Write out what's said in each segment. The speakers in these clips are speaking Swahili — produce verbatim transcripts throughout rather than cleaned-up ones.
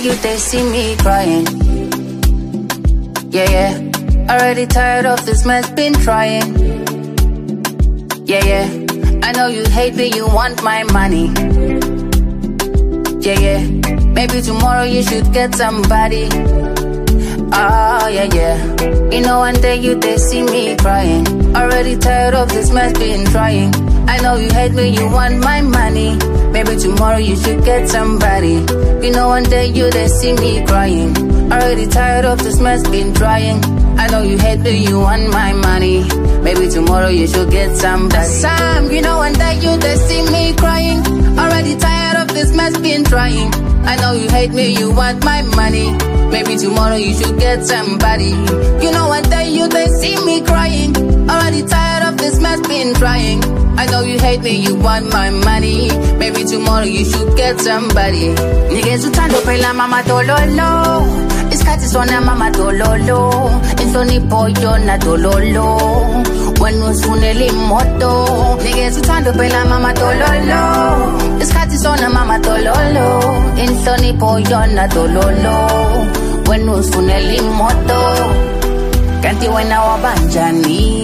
you, they see me crying. Yeah, yeah. Already tired of this mess, been trying. Yeah, yeah. I know you hate me, you want my money. Yeah, yeah. Maybe tomorrow you should get somebody. Oh, yeah, yeah. You know one day you, they see me crying. Already tired of this mess, been trying. I know you hate me, you want my money. Maybe tomorrow you should get somebody. You know one day you, they see me crying. Already tired of this mess, been trying. I know you hate me, you want my money. Maybe tomorrow you should get somebody. Sam, you know one day you, they see me crying. Already tired of this mess, been trying. I know you hate me, you want my money. Maybe tomorrow you should get somebody. You know one day you, they see me crying. Already tired of this mess, been trying. I know you hate me, you want my money. Maybe tomorrow you should get somebody. Niggas utando pela mama dololo. Iskati sona mama dololo. Insoni pollo na dololo. When usuneli moto. Niggas utando pela mama dololo. Iskati sona mama dololo. Insoni pollo na dololo. When usuneli moto. Kanti wena wabanjani.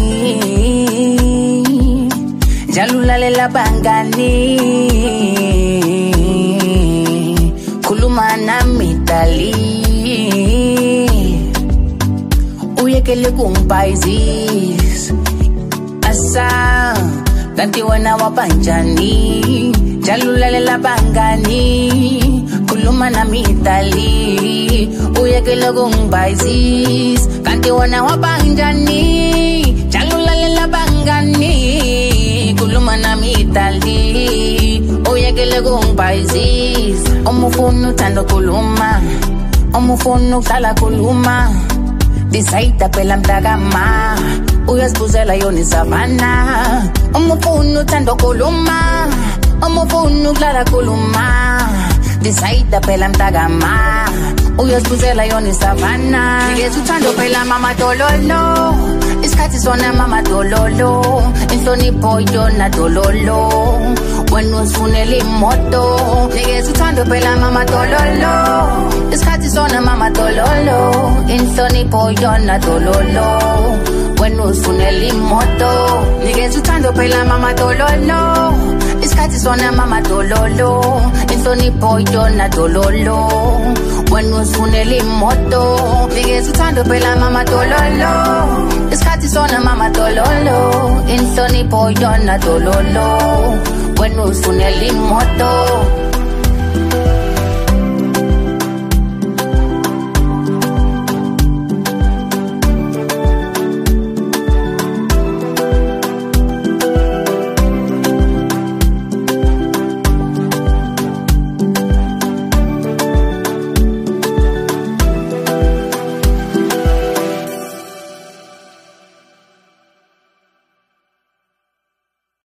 Jalulale la bangani. Kuluma na mitali. Uyekele kumpaizis. Asa Kanti wana wabanjani. Jalulale la bangani. Kuluma na mitali. Uyekele kumpaizis. Kanti wana wabanjani. Jalulale la bangani. Kuluma na mitali. Uyekele kumpaizis. Omufunu tando kuluma. Omufunu kala kuluma. Disaita pela mtagama. Uyasbuzela yoni savana. Omufunu tando kuluma. Omufunu kala kuluma. Disaita pela mtagama. Uyasbuzela yoni savana. Niggas utando pela mama dololo. Iskati sona mama dololo. Insoni pollo na dololo. When usuneli moto. Niggas utando pela mama dololo. Iskati sona mama dololo. Insoni pollo na dololo. When usuneli moto. Niggas utando pela mama dololo. Iskati sona mama dololo. Insoni pollo na dololo. When usuneli moto. Niggas utando pela mama dololo. Iskati sona mama dololo. Insoni pollo na dololo. When usuneli moto.